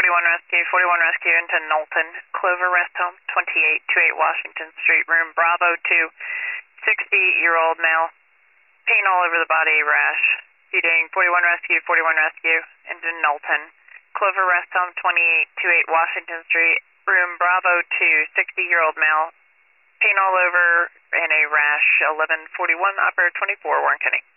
41 Rescue into Knowlton. Clover Rest Home, 2828 Washington Street, room Bravo 2, 60-year-old male. Pain all over the body, rash. Feeding 41 Rescue into Knowlton. Clover Rest Home, 2828 Washington Street, room Bravo 2, 60-year-old male. Pain all over and a rash. 1141 Operator 24, Warren County.